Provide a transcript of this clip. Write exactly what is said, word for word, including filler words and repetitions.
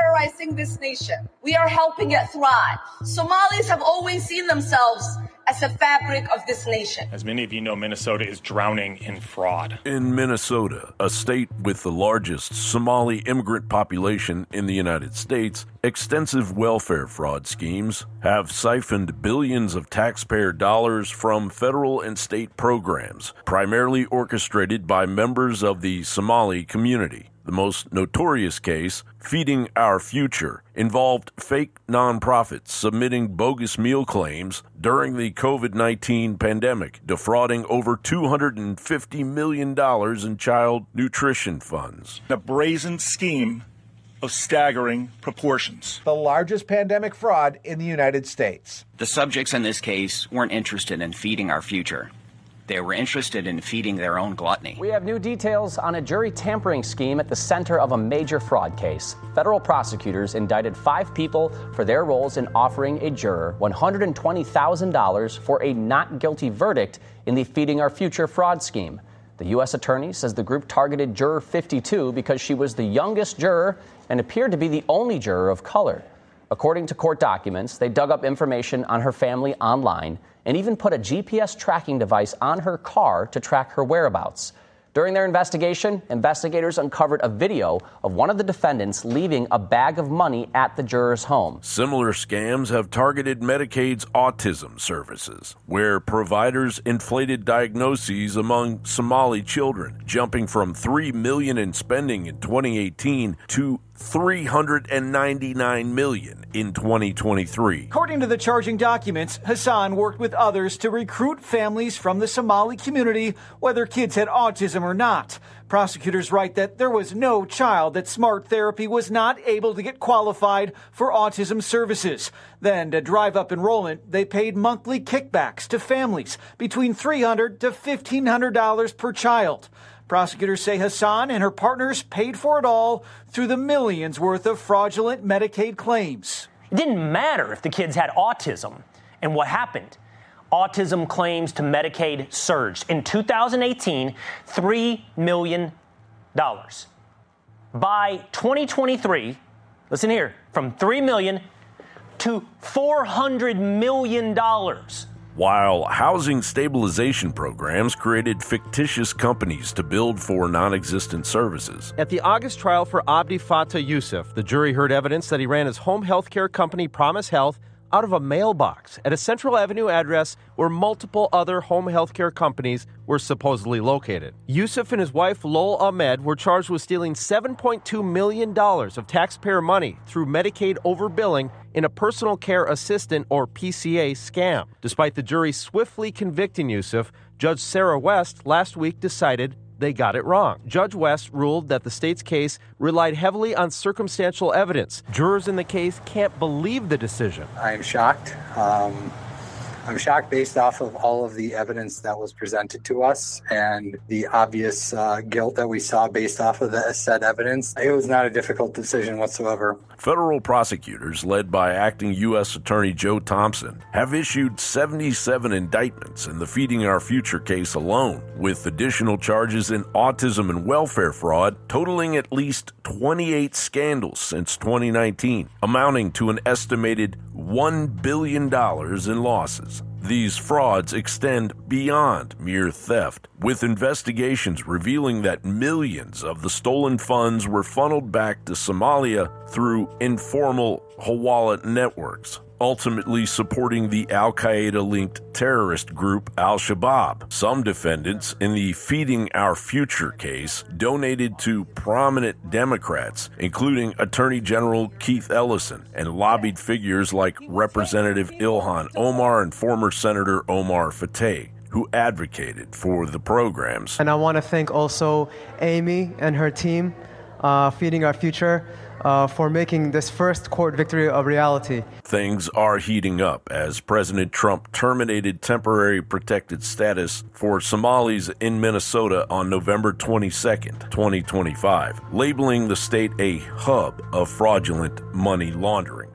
terrorizing this nation. We are helping it thrive. Somalis have always seen themselves as the fabric of this nation. As many of you know, Minnesota is drowning in fraud. In Minnesota, a state with the largest Somali immigrant population in the United States, extensive welfare fraud schemes have siphoned billions of taxpayer dollars from federal and state programs, primarily orchestrated by members of the Somali community. The most notorious case, Feeding Our Future, involved fake nonprofits submitting bogus meal claims during the covid nineteen pandemic, defrauding over two hundred fifty million dollars in child nutrition funds. A brazen scheme of staggering proportions. The largest pandemic fraud in the United States. The subjects in this case weren't interested in feeding our future. They were interested in feeding their own gluttony. We have new details on a jury tampering scheme at the center of a major fraud case. Federal prosecutors indicted five people for their roles in offering a juror one hundred twenty thousand dollars for a not guilty verdict in the Feeding Our Future fraud scheme. The U S attorney says the group targeted juror fifty-two because she was the youngest juror and appeared to be the only juror of color. According to court documents, they dug up information on her family online and even put a G P S tracking device on her car to track her whereabouts. During their investigation, investigators uncovered a video of one of the defendants leaving a bag of money at the juror's home. Similar scams have targeted Medicaid's autism services, where providers inflated diagnoses among Somali children, jumping from three million dollars in spending in twenty eighteen to three hundred ninety-nine million dollars in twenty twenty-three. According to the charging documents, Hassan worked with others to recruit families from the Somali community, whether kids had autism or not. Prosecutors write that there was no child that Smart Therapy was not able to get qualified for autism services. Then, to drive up enrollment, they paid monthly kickbacks to families between three hundred dollars to fifteen hundred dollars per child. Prosecutors say Hassan and her partners paid for it all through the millions worth of fraudulent Medicaid claims. It didn't matter if the kids had autism. And what happened? Autism claims to Medicaid surged. In two thousand eighteen, three million dollars. By twenty twenty-three, listen here, from three million dollars to four hundred million dollars. While housing stabilization programs created fictitious companies to build for non-existent services. At the August trial for Abdi Fattah Yusuf, the jury heard evidence that he ran his home health care company, Promise Health, out of a mailbox at a Central Avenue address where multiple other home health care companies were supposedly located. Yusuf and his wife, Lol Ahmed, were charged with stealing seven point two million dollars of taxpayer money through Medicaid overbilling in a personal care assistant, or P C A, scam. Despite the jury swiftly convicting Yusuf, Judge Sarah West last week decided they got it wrong. Judge West ruled that the state's case relied heavily on circumstantial evidence. Jurors in the case can't believe the decision. I am shocked. Um, I'm shocked based off of all of the evidence that was presented to us and the obvious uh, guilt that we saw based off of the said evidence. It was not a difficult decision whatsoever. Federal prosecutors, led by acting U S Attorney Joe Thompson, have issued seventy-seven indictments in the Feeding Our Future case alone, with additional charges in autism and welfare fraud totaling at least twenty-eight scandals since twenty nineteen, amounting to an estimated one billion dollars in losses. These frauds extend beyond mere theft, with investigations revealing that millions of the stolen funds were funneled back to Somalia through informal Hawala networks, ultimately supporting the Al-Qaeda-linked terrorist group Al-Shabaab. Some defendants in the Feeding Our Future case donated to prominent Democrats, including Attorney General Keith Ellison, and lobbied figures like Representative Ilhan Omar and former Senator Omar Fateh, who advocated for the programs. And I want to thank also Amy and her team, uh, Feeding Our Future, Uh, for making this first court victory a reality. Things are heating up as President Trump terminated temporary protected status for Somalis in Minnesota on November twenty-second, twenty twenty-five, labeling the state a hub of fraudulent money laundering.